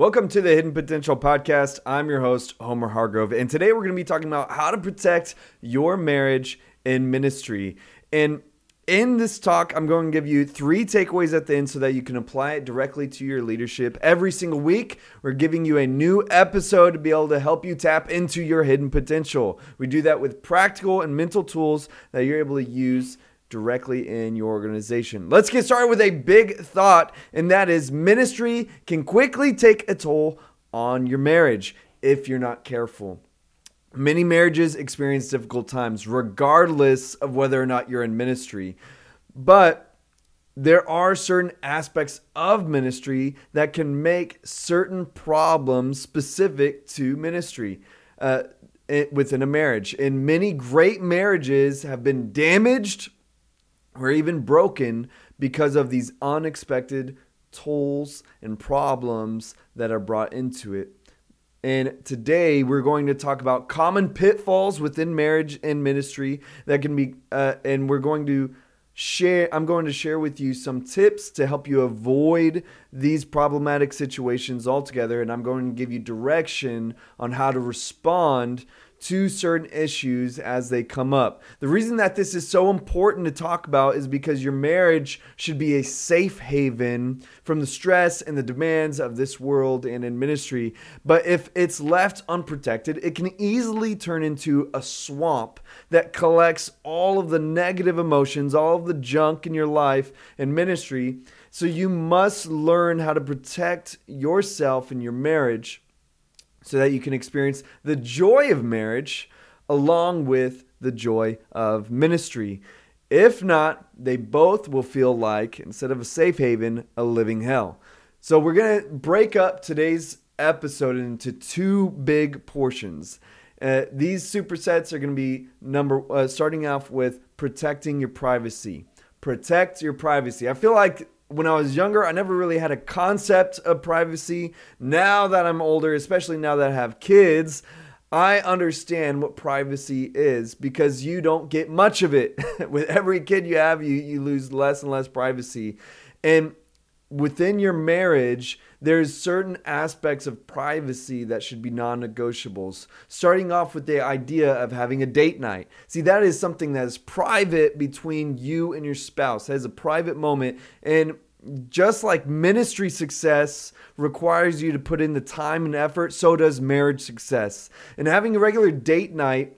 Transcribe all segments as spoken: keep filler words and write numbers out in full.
Welcome to the Hidden Potential Podcast. I'm your host, Homer Hargrove, and today we're going to be talking about how to protect your marriage in ministry. And in this talk, I'm going to give you three takeaways at the end so that you can apply it directly to your leadership. Every single week, we're giving you a new episode to be able to help you tap into your hidden potential. We do that with practical and mental tools that you're able to use directly in your organization. Let's get started with a big thought, and that is ministry can quickly take a toll on your marriage if you're not careful. Many marriages experience difficult times, regardless of whether or not you're in ministry. But there are certain aspects of ministry that can make certain problems specific to ministry uh, within a marriage. And many great marriages have been damaged or even broken because of these unexpected tolls and problems that are brought into it. And today we're going to talk about common pitfalls within marriage and ministry that can be, uh, and we're going to share, I'm going to share with you some tips to help you avoid these problematic situations altogether. And I'm going to give you direction on how to respond to certain issues as they come up. The reason that this is so important to talk about is because your marriage should be a safe haven from the stress and the demands of this world and in ministry. But if it's left unprotected, it can easily turn into a swamp that collects all of the negative emotions, all of the junk in your life and ministry. So you must learn how to protect yourself and your marriage so that you can experience the joy of marriage along with the joy of ministry. If not, they both will feel like, instead of a safe haven, a living hell. So we're going to break up today's episode into two big portions. Uh, these supersets are going to be number uh, starting off with protecting your privacy. Protect your privacy. I feel like when I was younger, I never really had a concept of privacy. Now that I'm older, especially now that I have kids, I understand what privacy is because you don't get much of it. With every kid you have, you, you lose less and less privacy. And within your marriage, there's certain aspects of privacy that should be non-negotiables. Starting off with the idea of having a date night. See, that is something that is private between you and your spouse. That is a private moment. And just like ministry success requires you to put in the time and effort, so does marriage success. And having a regular date night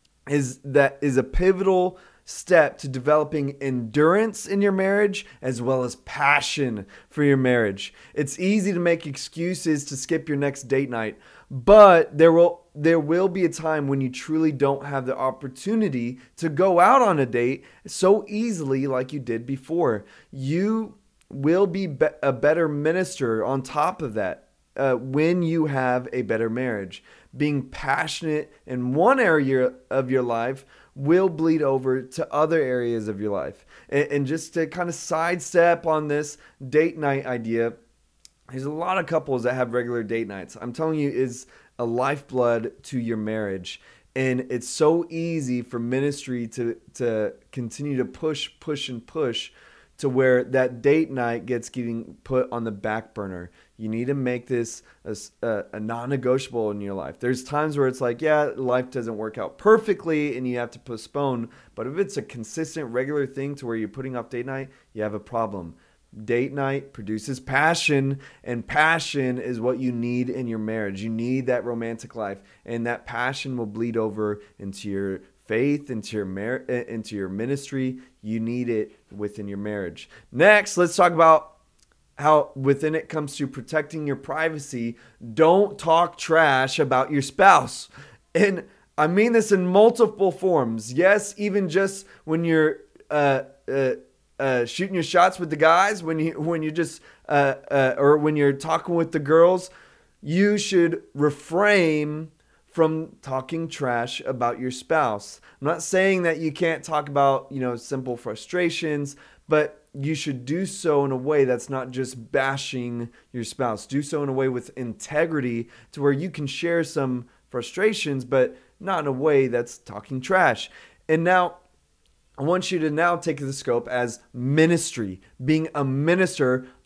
is that is a pivotal step to developing endurance in your marriage as well as passion for your marriage. It's easy to make excuses to skip your next date night, but there will there will be a time when you truly don't have the opportunity to go out on a date so easily like you did before. You will be, be a better minister on top of that uh, when you have a better marriage. Being passionate in one area of your life will bleed over to other areas of your life. And, and just to kind of sidestep on this date night idea, there's a lot of couples that have regular date nights. I'm telling you, is a lifeblood to your marriage. And it's so easy for ministry to, to continue to push, push, and push to where that date night gets getting put on the back burner. You need to make this a, a, a non-negotiable in your life. There's times where it's like, yeah, life doesn't work out perfectly and you have to postpone. But if it's a consistent, regular thing to where you're putting off date night, you have a problem. Date night produces passion, and passion is what you need in your marriage. You need that romantic life, and that passion will bleed over into your faith, into your mar- into your ministry. You need it within your marriage. Next, let's talk about how within it comes to protecting your privacy. Don't talk trash about your spouse. And I mean this in multiple forms. Yes, even just when you're uh, uh, uh, shooting your shots with the guys, when you when you just uh, uh, or when you're talking with the girls, you should refrain from talking trash about your spouse. I'm not saying that you can't talk about, you know, simple frustrations, but you should do so in a way that's not just bashing your spouse. Do so in a way with integrity to where you can share some frustrations, but not in a way that's talking trash. And now I want you to now take the scope as ministry, being a minister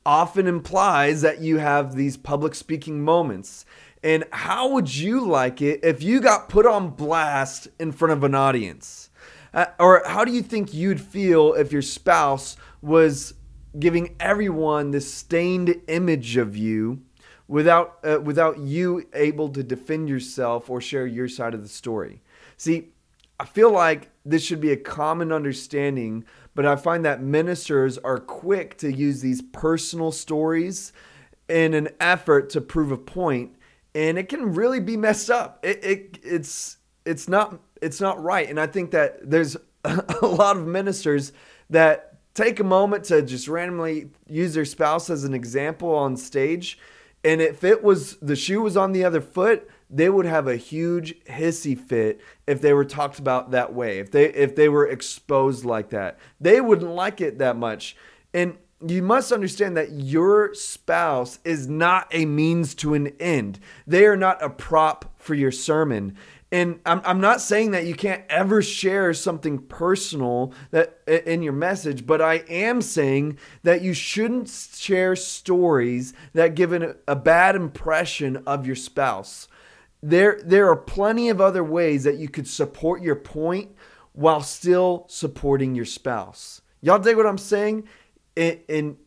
often implies that you have these public speaking moments. And how would you like it if you got put on blast in front of an audience? Uh, or how do you think you'd feel if your spouse was giving everyone this stained image of you without uh, without you able to defend yourself or share your side of the story? See, I feel like this should be a common understanding, but I find that ministers are quick to use these personal stories in an effort to prove a point, and it can really be messed up. It, it it's it's not it's not right, and I think that there's a lot of ministers that take a moment to just randomly use their spouse as an example on stage, and if it was the shoe was on the other foot, they would have a huge hissy fit if they were talked about that way. If they if they were exposed like that, they wouldn't like it that much. And you must understand that your spouse is not a means to an end. They are not a prop for your sermon. And I'm I'm not saying that you can't ever share something personal that in your message, but I am saying that you shouldn't share stories that give an, a bad impression of your spouse. There, there are plenty of other ways that you could support your point while still supporting your spouse. Y'all dig what I'm saying? And, and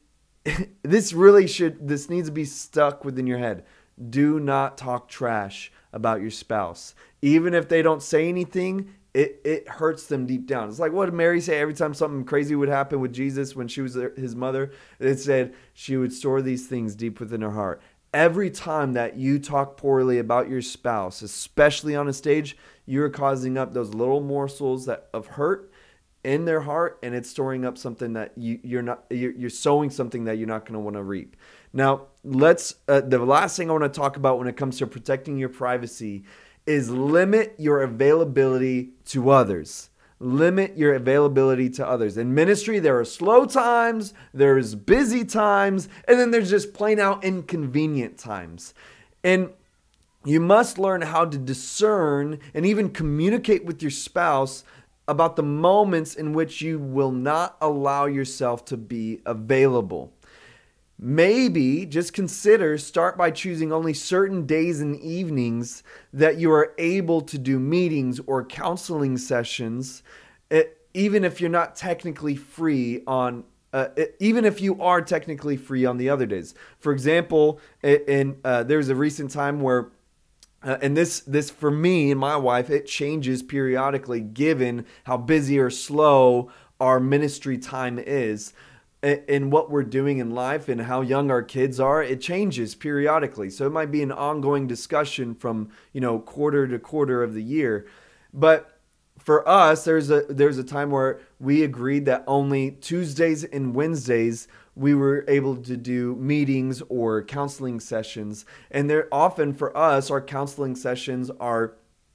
this really should, this needs to be stuck within your head. Do not talk trash about your spouse. Even if they don't say anything, it, it hurts them deep down. It's like what did Mary say every time something crazy would happen with Jesus when she was his mother? It said she would store these things deep within her heart. Every time that you talk poorly about your spouse, especially on a stage, you're causing up those little morsels that of hurt in their heart, and it's storing up something that you, you're not. You're, you're sowing something that you're not going to want to reap. Now, let's. Uh, the last thing I want to talk about when it comes to protecting your privacy is limit your availability to others. Limit your availability to others. In ministry, there are slow times, there's busy times, and then there's just plain out inconvenient times. And you must learn how to discern and even communicate with your spouse about the moments in which you will not allow yourself to be available. Maybe just consider start by choosing only certain days and evenings that you are able to do meetings or counseling sessions, even if you're not technically free on, uh, even if you are technically free on the other days. For example, in uh, there's a recent time where, uh, and this this for me and my wife, it changes periodically given how busy or slow our ministry time is. In what we're doing in life and how young our kids are, it changes periodically. So it might be an ongoing discussion from, you know, quarter to quarter of the year. But for us, there's a there's a time where we agreed that only Tuesdays and Wednesdays we were able to do meetings or counseling sessions. And they're often for us, our counseling sessions are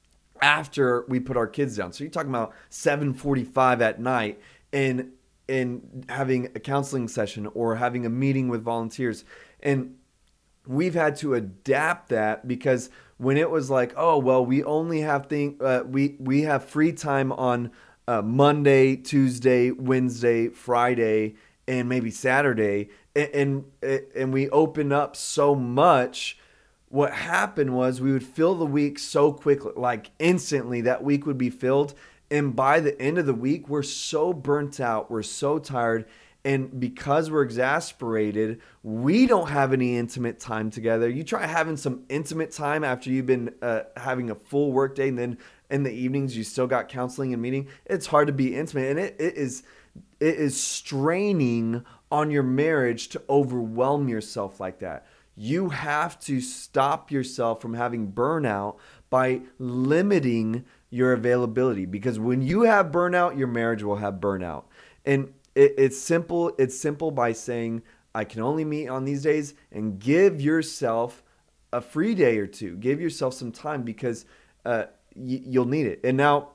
after we put our kids down. So you're talking about seven forty-five at night and in having a counseling session or having a meeting with volunteers. And we've had to adapt that because when it was like, oh, well, we only have thing, uh, we, we have free time on uh, Monday, Tuesday, Wednesday, Friday, and maybe Saturday. And, and, and we open up so much. What happened was we would fill the week so quickly, like instantly that week would be filled. And by the end of the week, we're so burnt out, we're so tired, and because we're exasperated, we don't have any intimate time together. You try having some intimate time after you've been uh, having a full work day, and then in the evenings you still got counseling and meeting. It's hard to be intimate, and it, it is it is straining on your marriage to overwhelm yourself like that. You have to stop yourself from having burnout by limiting your availability, because when you have burnout, your marriage will have burnout. And it, it's simple. It's simple by saying, I can only meet on these days, and give yourself a free day or two. Give yourself some time because uh, y- you'll need it. And now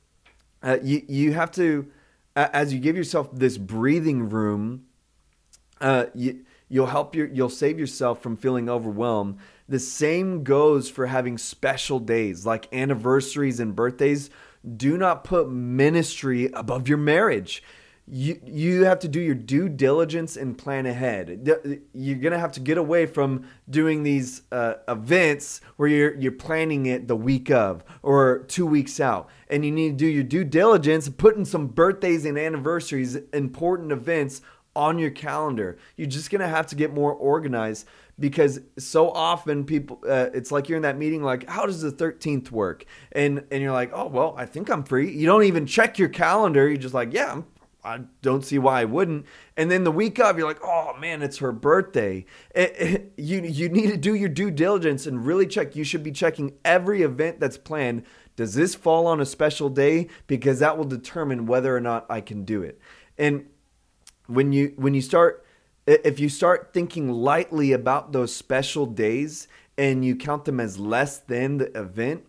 uh, you, you have to, uh, as you give yourself this breathing room, uh, you, you'll help your, you'll save yourself from feeling overwhelmed. The same goes for having special days like anniversaries and birthdays. Do not put ministry above your marriage. you you have to do your due diligence and plan ahead. You're gonna have to get away from doing these uh, events where you're you're planning it the week of or two weeks out, and you need to do your due diligence, putting some birthdays and anniversaries, important events on your calendar. You're just gonna have to get more organized, because so often people, uh, it's like you're in that meeting like, how does the thirteenth work? And and you're like, oh well, I think I'm free. You don't even check your calendar. You're just like, yeah, I'm I don't see why I wouldn't. And then the week of, you're like, oh man, it's her birthday. It, it, you, you need to do your due diligence and really check. You should be checking every event that's planned. Does this fall on a special day? Because that will determine whether or not I can do it. And when you when you start, if you start thinking lightly about those special days and you count them as less than the event,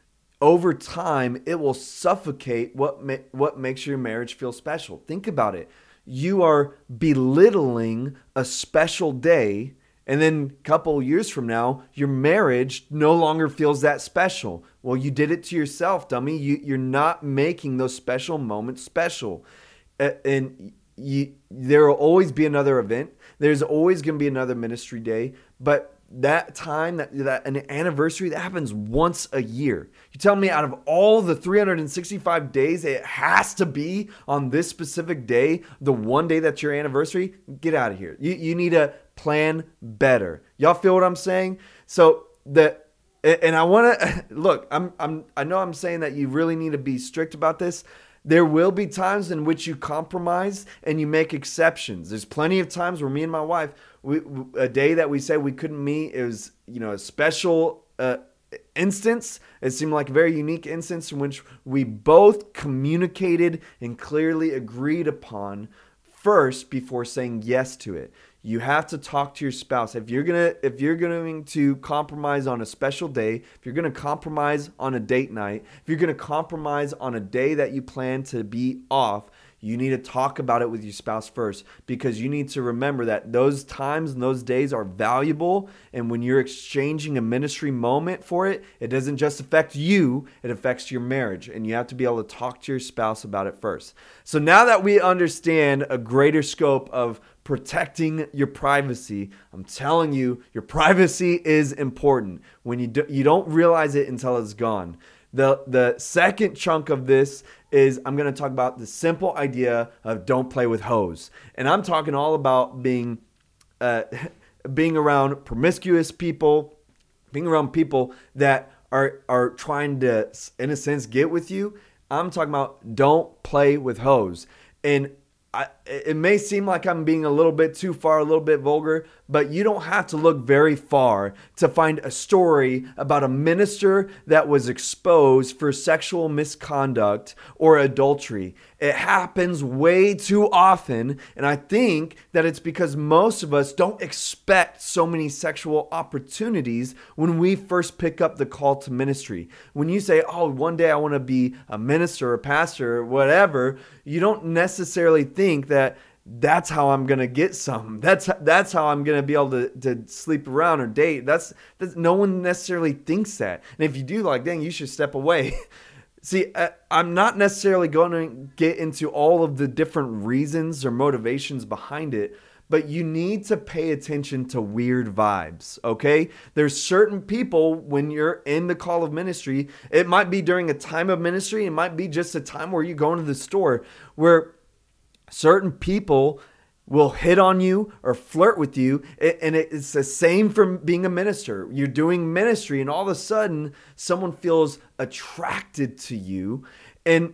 over time, it will suffocate what ma- what makes your marriage feel special. Think about it. You are belittling a special day, and then a couple years from now, your marriage no longer feels that special. Well, you did it to yourself, dummy. You, you're not making those special moments special. Uh, and you, there will always be another event. There's always going to be another ministry day, but that time, that, that an anniversary, that happens once a year. You tell me out of all the three hundred sixty-five days, it has to be on this specific day, the one day that's your anniversary? Get out of here. You, you need to plan better. Y'all feel what I'm saying? So the and I want to look, I'm I'm I know I'm saying that you really need to be strict about this. There will be times in which you compromise and you make exceptions. There's plenty of times where me and my wife, we, a day that we said we couldn't meet, it was, you know, a special uh, instance. It seemed like a very unique instance in which we both communicated and clearly agreed upon first before saying yes to it. You have to talk to your spouse. If you're gonna, if you're going to compromise on a special day, if you're gonna compromise on a date night, if you're gonna compromise on a day that you plan to be off, you need to talk about it with your spouse first, because you need to remember that those times and those days are valuable. And when you're exchanging a ministry moment for it, it doesn't just affect you, it affects your marriage. And you have to be able to talk to your spouse about it first. So now that we understand a greater scope of protecting your privacy, I'm telling you, your privacy is important. When you do, you don't realize it until it's gone. The the second chunk of this is I'm going to talk about the simple idea of don't play with hoes. And I'm talking all about being uh, being around promiscuous people, being around people that are are trying to, in a sense, get with you. I'm talking about don't play with hoes. And I, it may seem like I'm being a little bit too far, a little bit vulgar, but you don't have to look very far to find a story about a minister that was exposed for sexual misconduct or adultery. It happens way too often, and I think that it's because most of us don't expect so many sexual opportunities when we first pick up the call to ministry. When you say, oh, one day I want to be a minister or a pastor or whatever, you don't necessarily think that that's how I'm gonna get some. That's that's how I'm gonna be able to, to sleep around or date. That's, that's no one necessarily thinks that. And if you do, like, dang, you should step away. See, I'm not necessarily going to get into all of the different reasons or motivations behind it, but you need to pay attention to weird vibes, okay? There's certain people when you're in the call of ministry, it might be during a time of ministry, it might be just a time where you go into the store, where certain people will hit on you or flirt with you. And it's the same from being a minister. You're doing ministry and all of a sudden someone feels attracted to you. And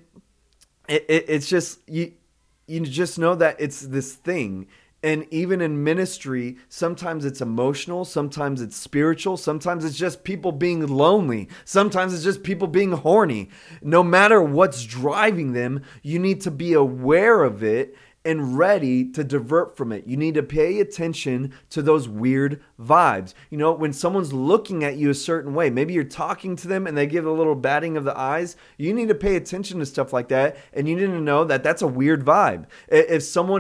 it, it, it's just, you, you just know that it's this thing. And even in ministry, sometimes it's emotional, sometimes it's spiritual, sometimes it's just people being lonely, sometimes it's just people being horny. No matter what's driving them, you need to be aware of it and ready to divert from it. You need to pay attention to those weird vibes. You know, when someone's looking at you a certain way, maybe you're talking to them and they give a little batting of the eyes. You need to pay attention to stuff like that, and you need to know that that's a weird vibe. If someone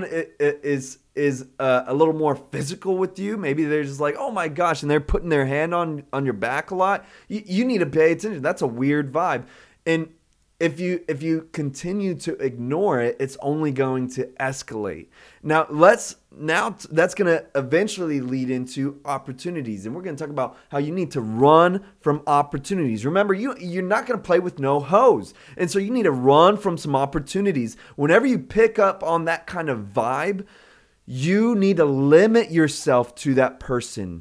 is is uh, a little more physical with you, maybe they're just like, oh my gosh, and they're putting their hand on on your back a lot. You, you need to pay attention. That's a weird vibe. And if you if you continue to ignore it, it's only going to escalate. Now let's now t- that's going to eventually lead into opportunities, and we're going to talk about how you need to run from opportunities. Remember, you you're not going to play with no hose, and so you need to run from some opportunities. Whenever you pick up on that kind of vibe, you need to limit yourself to that person.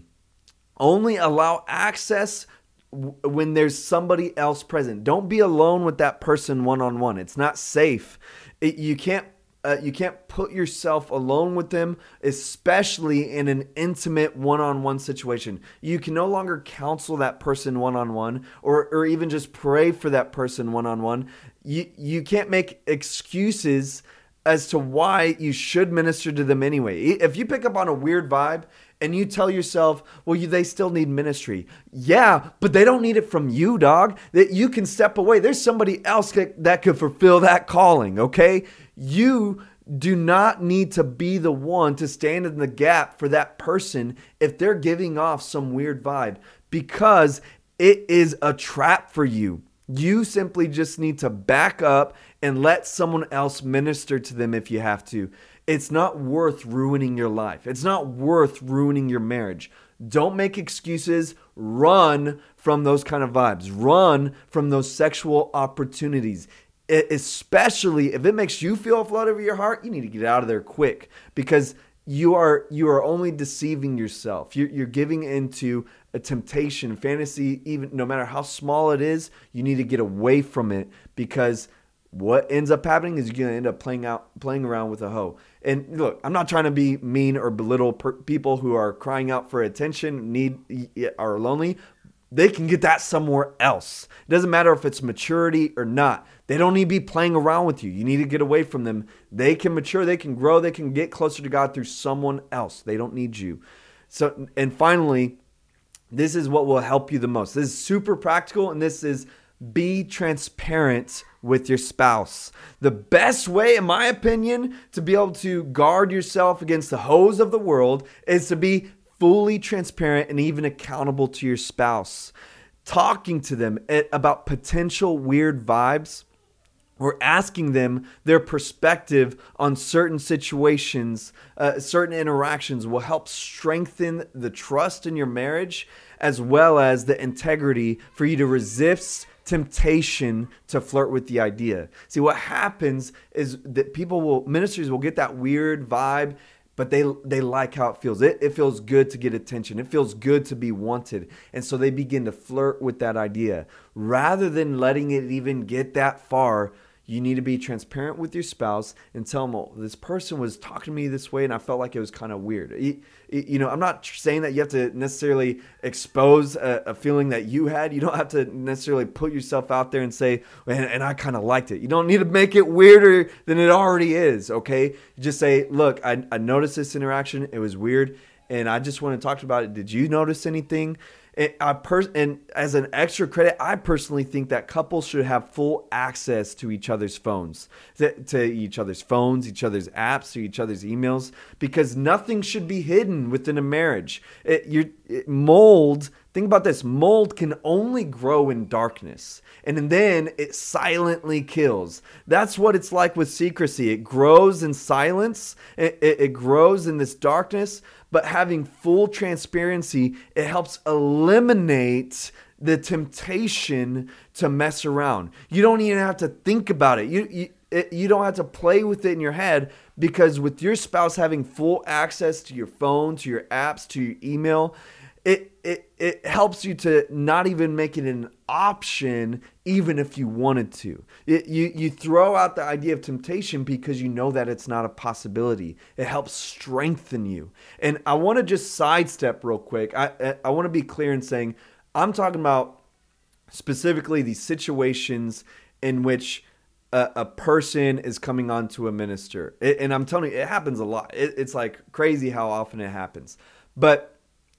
Only allow access when there's somebody else present. Don't be alone with that person one-on-one. It's not safe. It, you can't uh, you can't put yourself alone with them, especially in an intimate one-on-one situation. You can no longer counsel that person one-on-one, or or even just pray for that person one-on-one. You you can't make excuses as to why you should minister to them anyway. If you pick up on a weird vibe and you tell yourself, well, you, they still need ministry. Yeah, but they don't need it from you, dog. That you can step away. There's somebody else that, that could fulfill that calling, okay? You do not need to be the one to stand in the gap for that person if they're giving off some weird vibe, because it is a trap for you. You simply just need to back up and let someone else minister to them if you have to. It's not worth ruining your life. It's not worth ruining your marriage. Don't make excuses. Run from those kind of vibes. Run from those sexual opportunities. It, especially if it makes you feel a flood over your heart, you need to get out of there quick, because you are you are only deceiving yourself. You're, you're giving into a temptation, fantasy, even no matter how small it is. You need to get away from it, because what ends up happening is you're going to end up playing out, playing around with a hoe. And look, I'm not trying to be mean or belittle per- people who are crying out for attention, need, are lonely. They can get that somewhere else. It doesn't matter if it's maturity or not. They don't need to be playing around with you. You need to get away from them. They can mature, they can grow, they can get closer to God through someone else. They don't need you. So, and finally, this is what will help you the most. This is super practical, and this is be transparent with your spouse. The best way, in my opinion, to be able to guard yourself against the hoes of the world is to be fully transparent and even accountable to your spouse. Talking to them about potential weird vibes, or asking them their perspective on certain situations, uh, certain interactions, will help strengthen the trust in your marriage, as well as the integrity for you to resist temptation to flirt with the idea. See, what happens is that people will, ministers will get that weird vibe, but they they like how it feels. It, it feels good to get attention. It feels good to be wanted. And so they begin to flirt with that idea. Rather than letting it even get that far, you need to be transparent with your spouse and tell them, oh, this person was talking to me this way and I felt like it was kind of weird. You, you know, I'm not saying that you have to necessarily expose a, a feeling that you had. You don't have to necessarily put yourself out there and say, and, and I kind of liked it. You don't need to make it weirder than it already is, okay? You just say, look, I, I noticed this interaction. It was weird, and I just want to talk about it. Did you notice anything? And, I pers- and as an extra credit, I personally think that couples should have full access to each other's phones, to, to each other's phones, each other's apps, to each other's emails, because nothing should be hidden within a marriage. It, you're, it, mold, think about this, mold can only grow in darkness, and then it silently kills. That's what it's like with secrecy. It grows in silence, it, it, it grows in this darkness. But having full transparency, it helps eliminate the temptation to mess around. You don't even have to think about it. You, you, it, you don't have to play with it in your head, because with your spouse having full access to your phone, to your apps, to your email, it, it, it helps you to not even make it an option, even if you wanted to. It, you, you throw out the idea of temptation because you know that it's not a possibility. It helps strengthen you. And I want to just sidestep real quick. I, I, I want to be clear in saying, I'm talking about specifically these situations in which a, a person is coming onto a minister. It, and I'm telling you, it happens a lot. It, it's like crazy how often it happens. But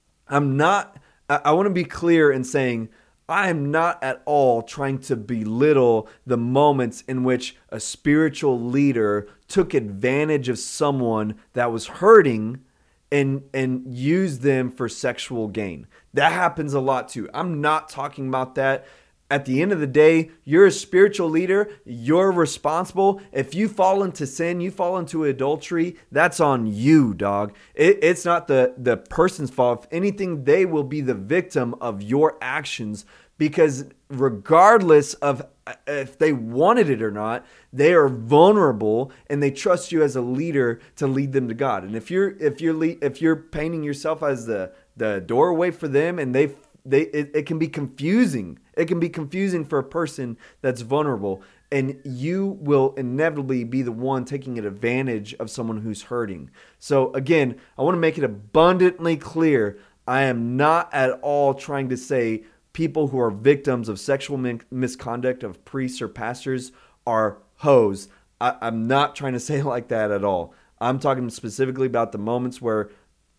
I'm not, I, I want to be clear in saying, I am not at all trying to belittle the moments in which a spiritual leader took advantage of someone that was hurting and and used them for sexual gain. That happens a lot too. I'm not talking about that. At the end of the day, you're a spiritual leader. You're responsible. If you fall into sin, you fall into adultery, that's on you, dog. It, it's not the, the person's fault. If anything, they will be the victim of your actions, because regardless of if they wanted it or not, they are vulnerable and they trust you as a leader to lead them to God. And if you're if you're le- if you're painting yourself as the the doorway for them, and they they it, it can be confusing. It can be confusing for a person that's vulnerable, and you will inevitably be the one taking advantage of someone who's hurting. So again, I want to make it abundantly clear, I am not at all trying to say people who are victims of sexual min- misconduct of priests or pastors are hoes. I, I'm not trying to say it like that at all. I'm talking specifically about the moments where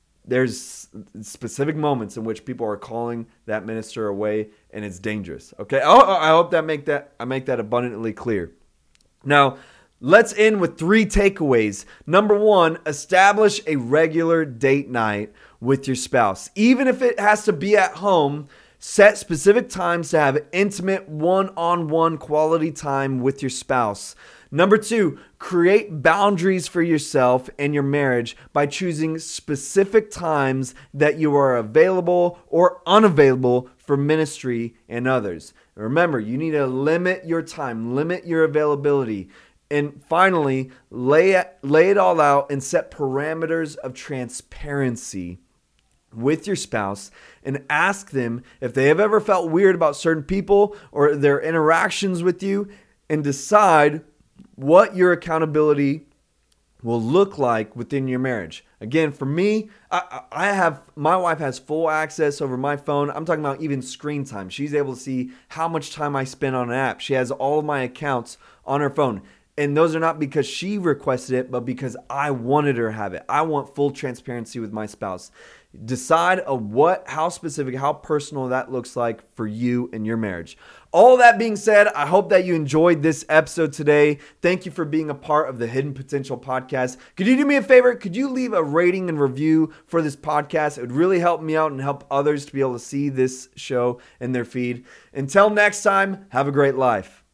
there's specific moments in which people are calling that minister away, and it's dangerous. Okay, oh, I hope that make that I make that abundantly clear. Now, let's end with three takeaways. Number one, establish a regular date night with your spouse, even if it has to be at home. Set specific times to have intimate one-on-one quality time with your spouse. Number two, create boundaries for yourself and your marriage by choosing specific times that you are available or unavailable for ministry and others. Remember, you need to limit your time, limit your availability. And finally, lay it, lay it all out and set parameters of transparency with your spouse, and ask them if they have ever felt weird about certain people or their interactions with you, and decide what your accountability will look like within your marriage. Again, for me, I, I have my wife has full access over my phone. I'm talking about even screen time. She's able to see how much time I spend on an app. She has all of my accounts on her phone. And those are not because she requested it, but because I wanted her to have it. I want full transparency with my spouse. Decide a what, how specific, how personal that looks like for you and your marriage. All that being said, I hope that you enjoyed this episode today. Thank you for being a part of the Hidden Potential Podcast. Could you do me a favor? Could you leave a rating and review for this podcast? It would really help me out and help others to be able to see this show in their feed. Until next time, have a great life.